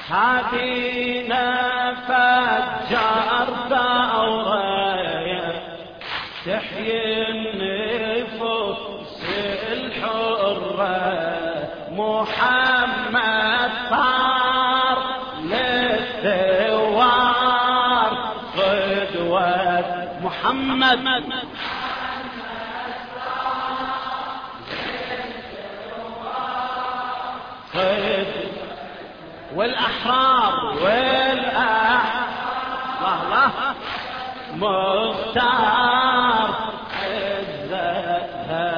هادينا فجر ثورة تحيي النفوس الحرة، محمد صار للثوار قدوة. محمد والأحرار الله مختار عزتها.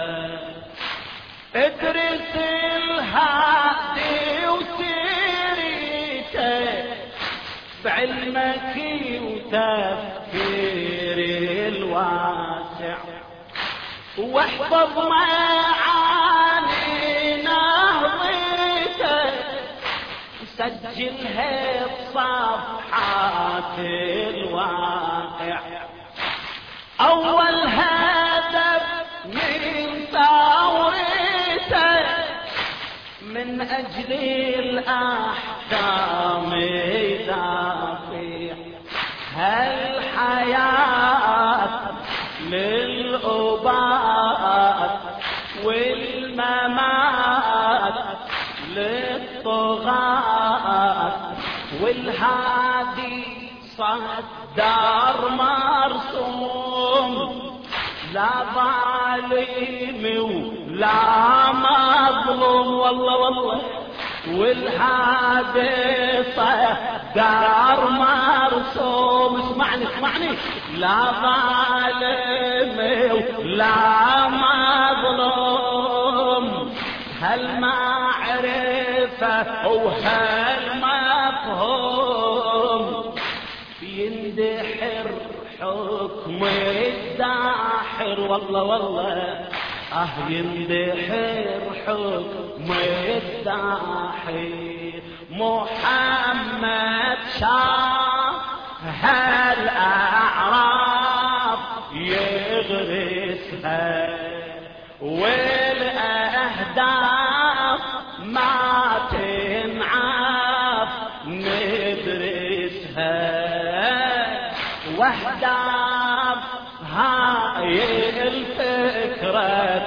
ادرس الهادي وسيرته بعلمك وتفكير الواسع، واحفظ معاني نهضته سجلها بصفحات الواقع. أول هدف من ثورته من أجل الأحكام دافع، هالحياة للأباد والممات للطغاة، والهادي صدر مرسوم لا ظالم ولا مظلوم. والله والهادي صدر مرسوم. اسمعني لا ظالم ولا مظلوم، هالمعرفة وهالمفهوم يندحر حكم الداحر. والله يندحر حكم الداحر. محمد شاه هالأعراف يغرسها، والأهداف ما تنعاف ندرسها، واهداف هاي الفكرة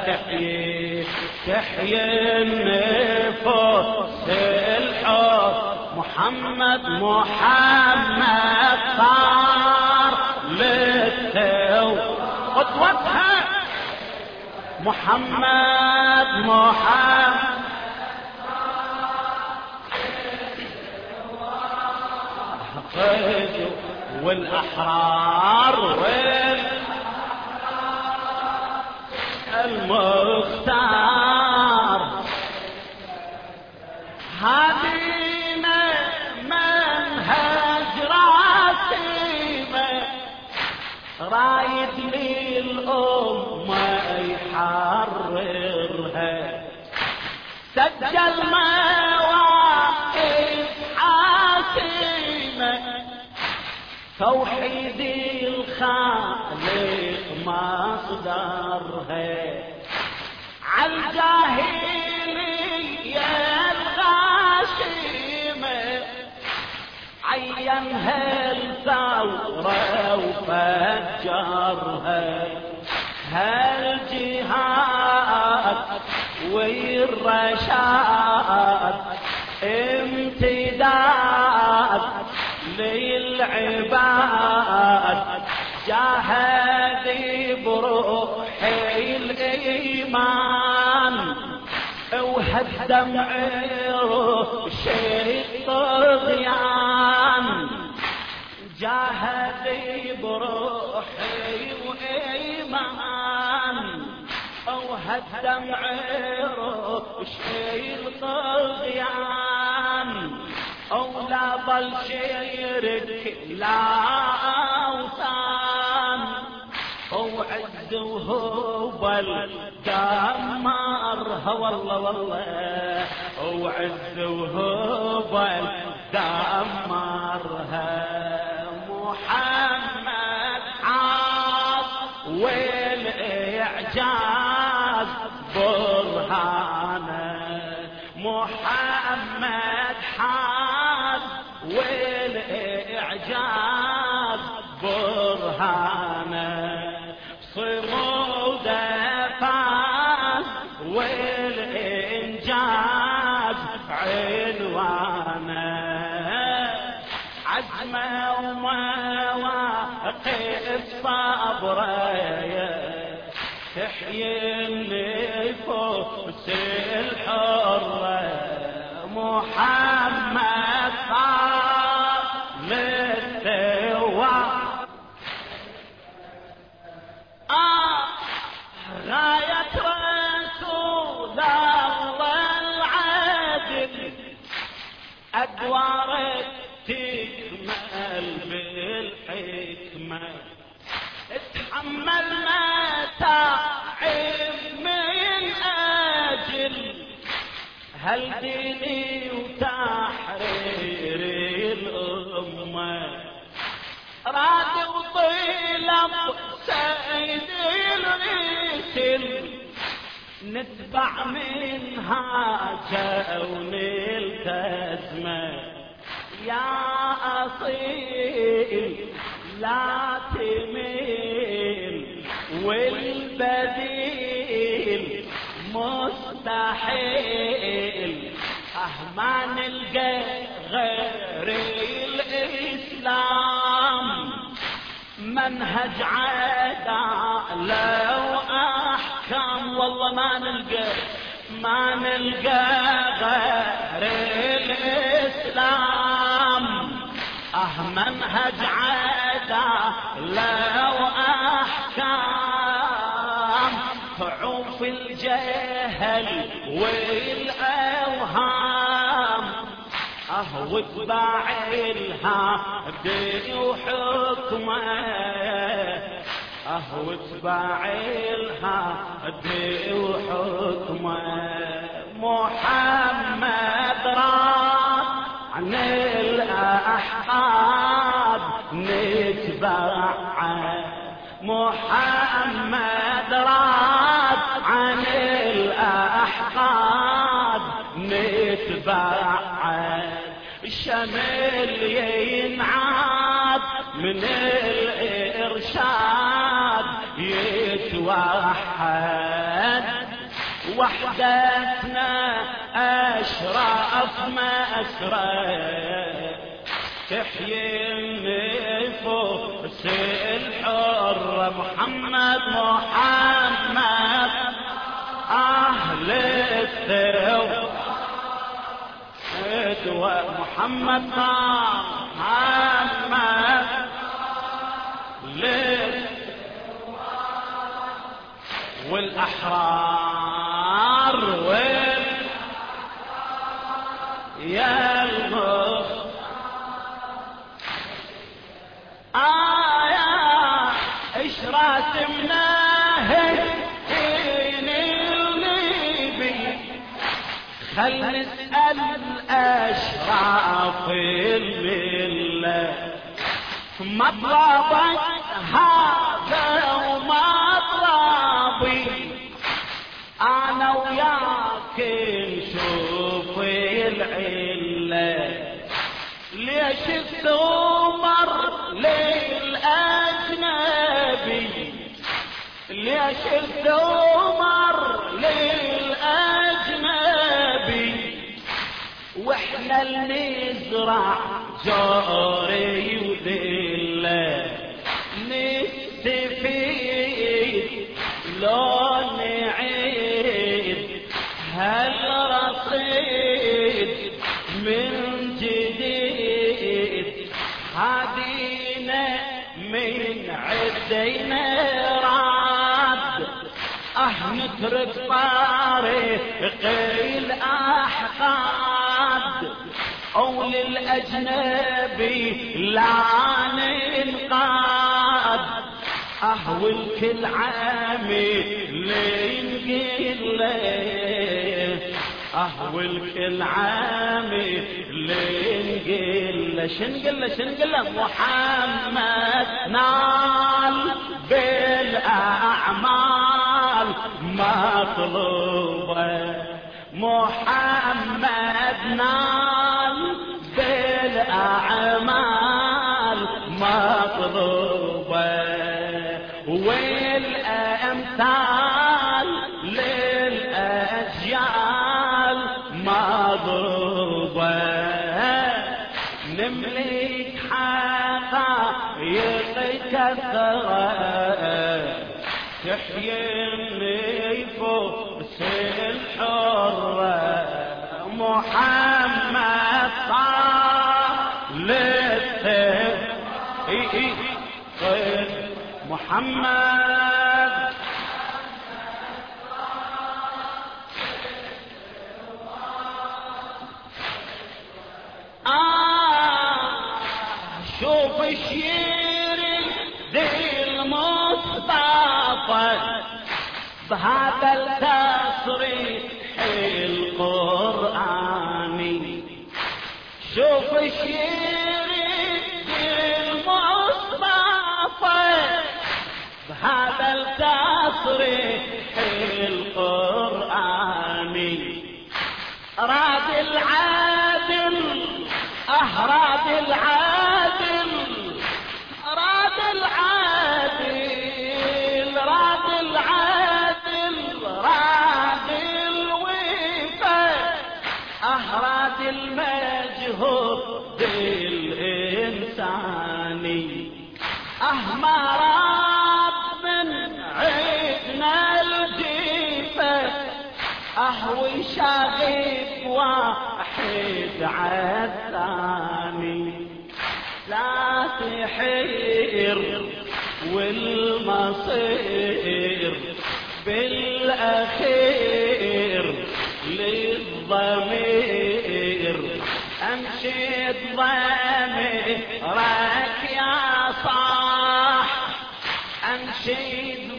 تحيي النفوس الحر. محمد صار للتو قدوتها. محمد والأحرار المختار. هدينا منهج راسمه رايد للأمة يحررها، سجل مواقف حاسمة توحيد الخالق مصدرها، عالجاهلية الغاشمة عينها الثورة وفجرها، هالجهاد والرشاد امتداد للعباد، جاهدي بروحي الإيمان وهدم عروشي الطغيان، جاهدي بروحي وإيمان وهدم عروشي الطغيان، ولا ظل شيرك لا أوثان، وعز وهبل دمرها. والله وعز وهبل دمرها. محمد حاط والإعجاز برهانه، محمد حاط عزمه ومواقف صبره تحيي النفوس الحرة محمد صار للثواب غاية رسول الله العادل أدوارك تكمل بالحكمة اتحمل متاعب من أجل هالديني وتحرير الأمة راد وطلب سيد الرسل نتبع منها جون التزمة يا أصيل لا تميل والبديل مستحيل ما نلقى غير الإسلام منهج عدالة وأحكام والله ما نلقى غير الإسلام منهج عدالة وأحكام ضعف الجهل والأوهام واتباع الهادي وحكمه واتباع الهادي وحكمه محمد راد عن الأحقاد نتبعه محمد راد عن الأحقاد نتبعه الشمل ينعاد من الإرشاد يتوحد وحدتنا أشرف مأسرة تحيي النفوس الحرة محمد أهل الثواب محمد والأحرار يا المخ ايش راسمناه حين الليبي خل نسأل الأشراف الملة مطلبك هذا ومطلبي أنا وياك نشوف العلة ليش الثمر للأجنبي ليش الثمر للأجنبي واحنا اللي نزرع جاري وذلة نستفيد لو نعيد هالرصيد من جديد هادينا من عدينا راد نترك طريق الأحقاد أو للأجنبي لا ننقاد والكل عامي لينقل والكل عامي لينقل شنقل محمد نال بالأعمال مطلوبة محمد نال بالأعمال مطلوبة والأمثال للأجيال مضروبة الملك حقايق كثرة تحيي النفوس الحرة محمد طالب محمد شوف الشير ذي المصطفى بهذا التصريح القرآني شوف الشير ذي المصطفى بهذا التصريح القرآني راد العادل راد العادل راد العادل راد العادل راد الوفاء راد المجهود الإنساني ما راد من عيدنا الجيفة وشاغب واحد عالثاني لا تحير والمصير بالأخير للضمير أمشي ضميرك يا صاح أمشي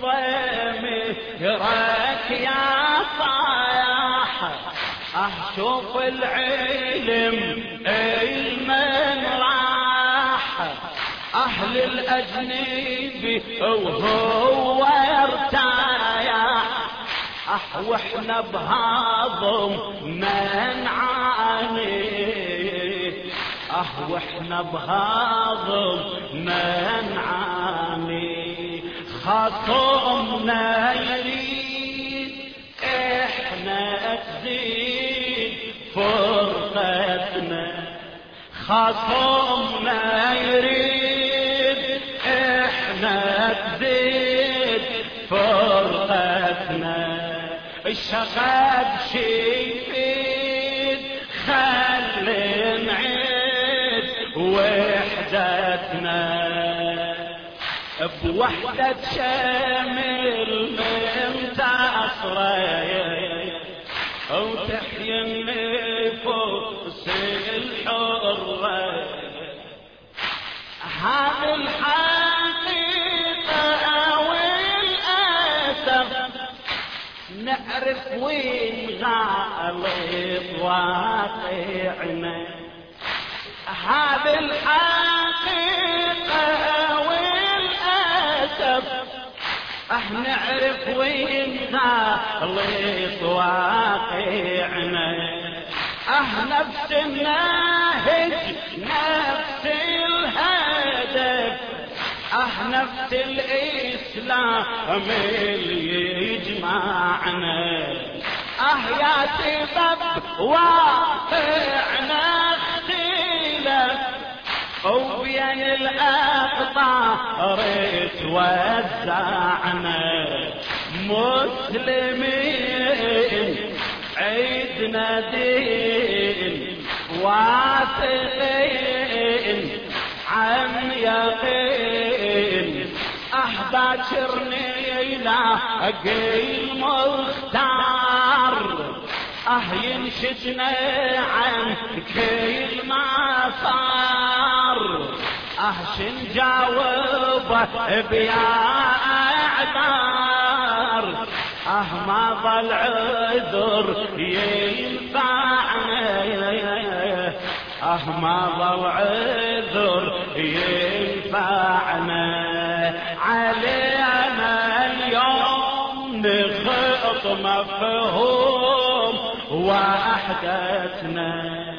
ضميرك يا صاح أشوف العلم من راح أهل الأجنبي وهو يرتاح وإحنا بهضم من عاني وإحنا بهضم من عاني خصمنا يريد إحنا تزيد فرقتنا خصمنا يريد إحنا تزيد فرقتنا الشغب شيفيد خلي نعيد وحدتنا بوحدة شامل منتصرة وتحيي النفوس الحرة هذه الحقيقة والأسف نعرف وين غالط واقعنا هذه الحقيقة والأسف نعرف وين غالط واقعنا نفس النهج نفس الهدف نفس الإسلام اللي يجمعنا يا سبب واقعنا اختلاف وبين الأقطار توزعنا مسلمين عيدنا دين واثقين عن يقين باكرني لاقي المختار ينشدنا عن كل ما صار شن جاوب بيا اعذار ما ظل عذر ينفعنا ما ظل عذر ينفعنا علينا اليوم نخط مفهوم وحدتنا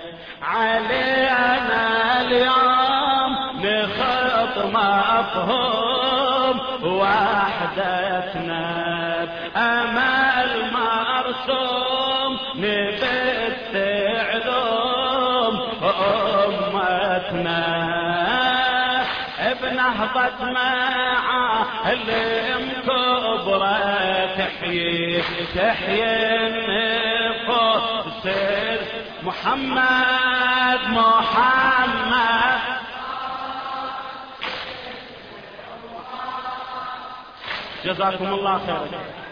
علينا اليوم نخط مفهوم وحدتنا امل مرسوم نبث علوم امتنا نهضت مع الكبرى تحيي النفوس محمد جزاكم الله خيرا.